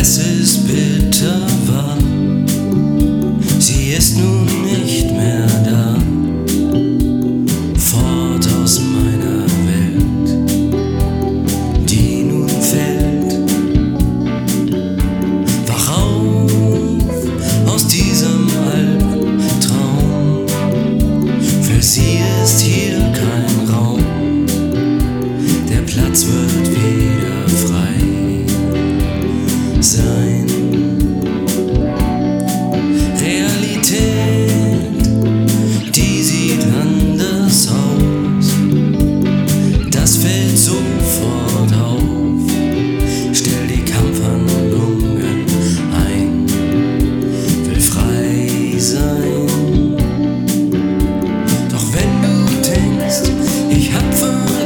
Es ist bitter wahr, sie ist nun nicht mehr da. Fort aus meiner Welt, die nun fällt. Wach auf aus diesem Albtraum, für sie ist hier kein Raum. Der Platz wird wieder frei sein. Realität, die sieht anders aus. Das fällt sofort auf. Stell die Kampfhandlungen ein, will frei sein. Doch wenn du denkst, ich hab verloren,